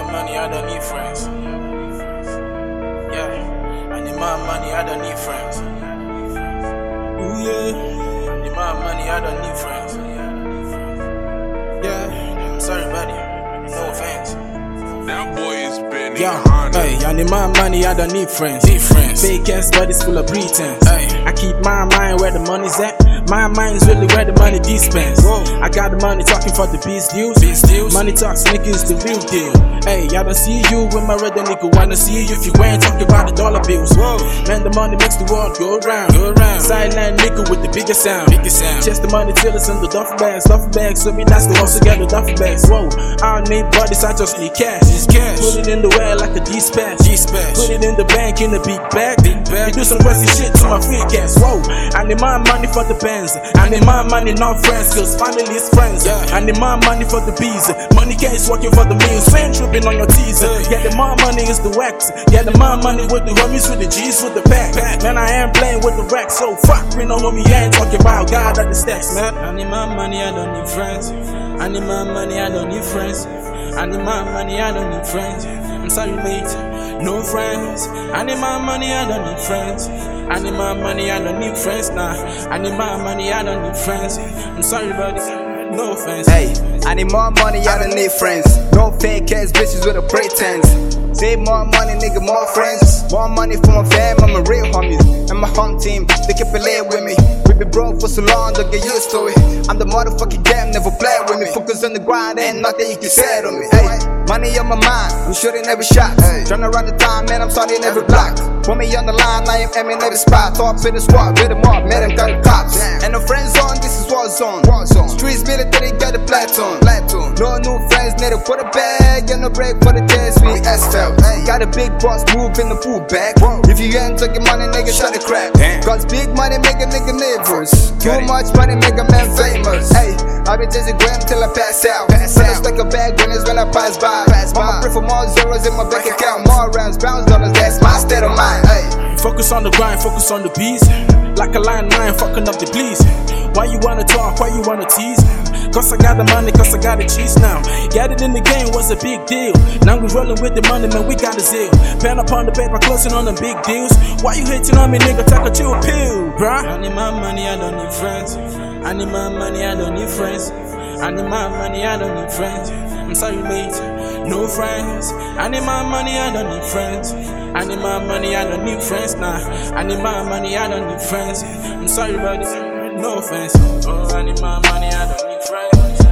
my money, I don't need friends. Yeah, I need my money, I don't need friends. Ooh yeah, I need my money, I don't need friends. Yeah, I'm sorry buddy, no offense. That boy is been Hey, I need my money, I don't need friends. Fake ass buddies full of pretense. Hey. I keep my mind where the money's at. My mind's really where the money dispense. I got the money talking for the beast deals. Money talks, nigga, is the real deal. Hey, I don't see you with my red nigga. Wanna see you if you ain't talking about the dollar bills. Man, the money makes the world go round. Sideline nigga with the biggest sound. Chest the money till it's in the duffel bags. So me that's the hustle, get the duffel bags. Whoa, I don't need bodies, I just need cash. Put it in the well like a dispatch. Put it in the bank in the big bag. You do some crazy shit to my free cash. Whoa, I need my money for the bands. I need my money, not friends, cause family is friends. I need my money for the bees. Money case working for the meals. Fan tripping on your teas. Yeah, the more money is the wax. Yeah, the more money with the homies, with the G's, with the pack. Man, I ain't playing with the rack, so fuck me, no homie, I ain't talking about God at the stacks, man. I need my money, I don't need friends. I need my money, I don't need friends. I need my money, I don't need friends. I'm sorry, mate, no friends. I need my money, I don't need friends. I need my money, I don't need friends, nah. I need my money, I don't need friends. I'm sorry, buddy, no offense. Hey, I need more money, I don't need friends. No fake ass bitches with a pretense. Save more money, nigga, more friends. More money for my fam, I'm a real homies. And my home team, they keep it lit with me. We been broke for so long, don't get used to it. I'm the motherfucking game, never play with me. Focus on the grind, ain't nothing you can say to me. Hey, money on my mind, I'm shooting every shot. Tryna run the time, man, I'm starting every block. Put me on the line, I am aiming every spot. Top in the squad, with them up, made them got the cops. And no friends on, this is war zone. Streets military, got the platoon. No new friends, need to put a bag. And no break for the test, we SL. Got a big boss move in the pool bag. If you ain't talking money, nigga, shut the crap. Cause big money make a nigga nervous. Too much money make a man famous. Hey, I been chasing gram till I pass out. When I stack a bag winners when I pass by. I'ma pray for more zeros in my bank account. More rounds, pounds, dollars, that's my state of mind. Hey. Focus on the grind, focus on the bees. Like a line 9, fucking up the bleeds. Why you wanna talk, why you wanna tease? Cause I got the money, cause I got the cheese now. Got it in the game was a big deal. Now we rolling with the money, man, we got a zeal. Pen upon the paper, closing on the big deals. Why you hating on me, nigga, take a chill pill, bruh. I need my money, I don't need friends. I need my money, I don't need friends. I need my money, I don't need friends. I'm sorry, mate, no friends. I need my money, I don't need friends. I need my money, I don't need friends, nah. I need my money, I don't need friends. I'm sorry, buddy, no offense. Oh, I need my money, I don't need friends.